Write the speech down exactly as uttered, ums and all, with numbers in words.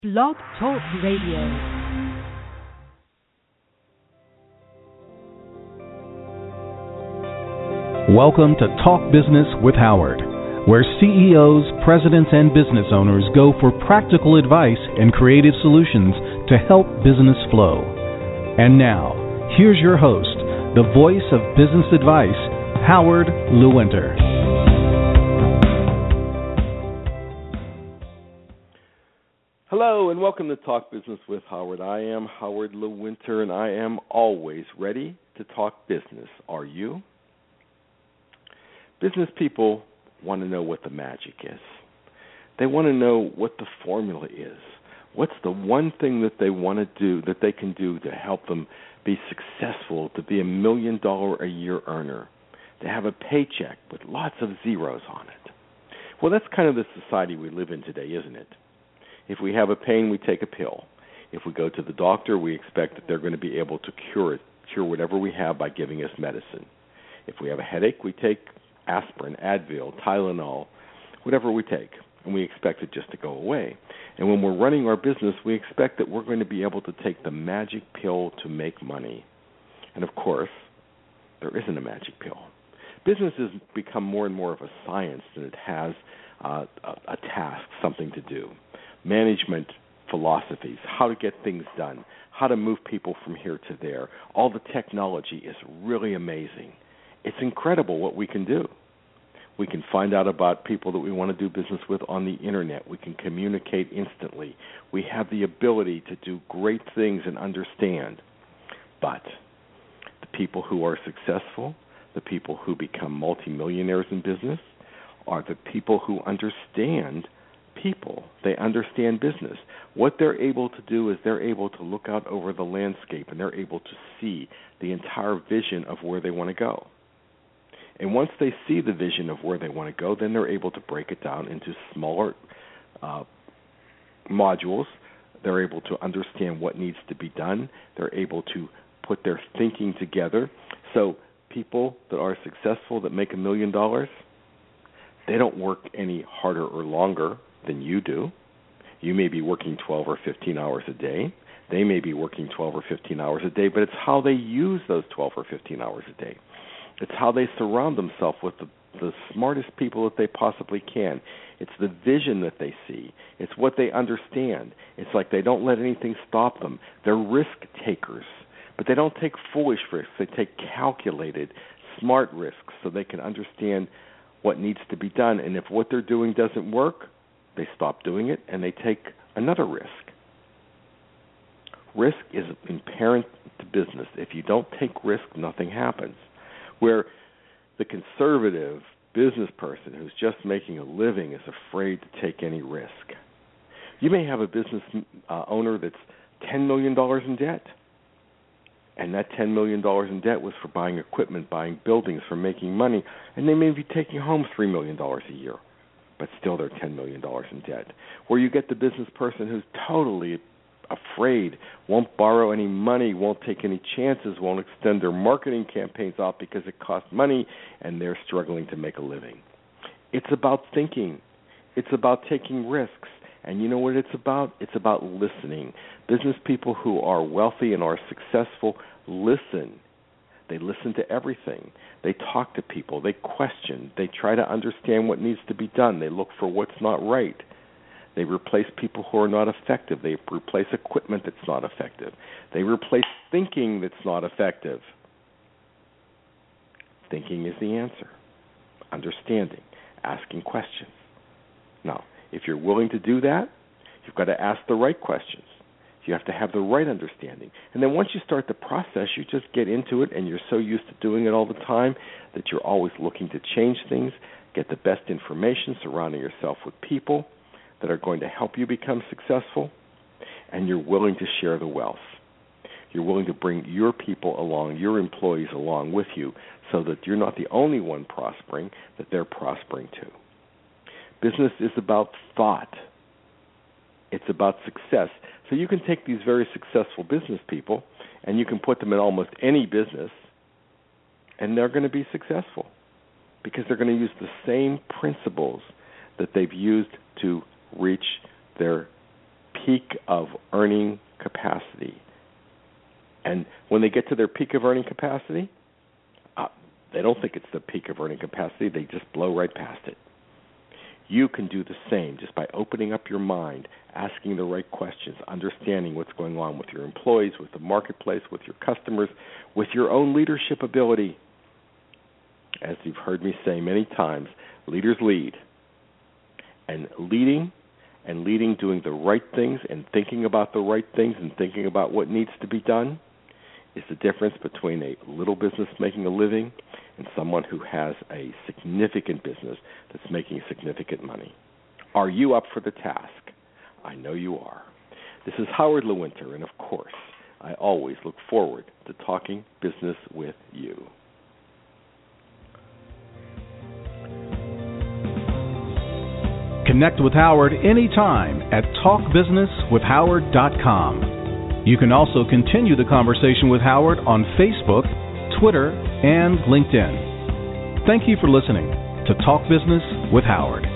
Blog Talk Radio. Welcome to Talk Business with Howard, where C E Os, presidents, and business owners go for practical advice and creative solutions to help business flow. And now, here's your host, the voice of business advice, Howard Lewinter. Hello and welcome to Talk Business with Howard. I am Howard Lewinter and I am always ready to talk business. Are you? Business people want to know what the magic is. They want to know what the formula is. What's the one thing that they want to do, that they can do to help them be successful, to be a million dollar a year earner, to have a paycheck with lots of zeros on it? Well, that's kind of the society we live in today, isn't it? If we have a pain, we take a pill. If we go to the doctor, we expect that they're going to be able to cure it, cure whatever we have by giving us medicine. If we have a headache, we take aspirin, Advil, Tylenol, whatever we take, and we expect it just to go away. And when we're running our business, we expect that we're going to be able to take the magic pill to make money. And of course, there isn't a magic pill. Business has become more and more of a science than it has uh, a, a task, something to do. Management philosophies, how to get things done, how to move people from here to there. All the technology is really amazing. It's incredible what we can do. We can find out about people that we want to do business with on the internet. We can communicate instantly. We have the ability to do great things and understand. But the people who are successful, the people who become multimillionaires in business, are the people who understand people. They understand business. What they're able to do is they're able to look out over the landscape and they're able to see the entire vision of where they want to go. And once they see the vision of where they want to go, then they're able to break it down into smaller uh, modules. They're able to understand what needs to be done. They're able to put their thinking together. So people that are successful, that make a million dollars, they don't work any harder or longer than you do. You may be working twelve or fifteen hours a day. They may be working twelve or fifteen hours a day, but it's how they use those twelve or fifteen hours a day. It's how they surround themselves with the, the smartest people that they possibly can. It's the vision that they see. It's what they understand. It's like they don't let anything stop them. They're risk takers, but they don't take foolish risks. They take calculated, smart risks so they can understand what needs to be done. And if what they're doing doesn't work, they stop doing it and they take another risk. Risk is inherent to business. If you don't take risk, nothing happens. Where the conservative business person who's just making a living is afraid to take any risk. You may have a business uh, owner that's ten million dollars in debt, and that ten million dollars in debt was for buying equipment, buying buildings, for making money, and they may be taking home three million dollars a year, but still they're ten million dollars in debt. Where you get the business person who's totally afraid, won't borrow any money, won't take any chances, won't extend their marketing campaigns out because it costs money, and they're struggling to make a living. It's about thinking. It's about taking risks. And you know what it's about? It's about listening. Business people who are wealthy and are successful listen. They listen to everything. They talk to people. They question. They try to understand what needs to be done. They look for what's not right. They replace people who are not effective. They replace equipment that's not effective. They replace thinking that's not effective. Thinking is the answer. Understanding. Asking questions. Now, if you're willing to do that, you've got to ask the right questions. You have to have the right understanding. And then once you start the process, you just get into it, and you're so used to doing it all the time that you're always looking to change things, get the best information, surrounding yourself with people that are going to help you become successful, and you're willing to share the wealth. You're willing to bring your people along, your employees along with you, so that you're not the only one prospering, that they're prospering too. Business is about thought. It's about success. So you can take these very successful business people and you can put them in almost any business, and they're going to be successful because they're going to use the same principles that they've used to reach their peak of earning capacity. And when they get to their peak of earning capacity, uh, they don't think it's the peak of earning capacity. They just blow right past it. You can do the same just by opening up your mind, asking the right questions, understanding what's going on with your employees, with the marketplace, with your customers, with your own leadership ability. As you've heard me say many times, leaders lead. And leading and leading, doing the right things and thinking about the right things and thinking about what needs to be done is the difference between a little business making a living and someone who has a significant business that's making significant money. Are you up for the task? I know you are. This is Howard Lewinter, and of course, I always look forward to talking business with you. Connect with Howard anytime at talk business with howard dot com. You can also continue the conversation with Howard on Facebook, Twitter, and LinkedIn. Thank you for listening to Talk Business with Howard.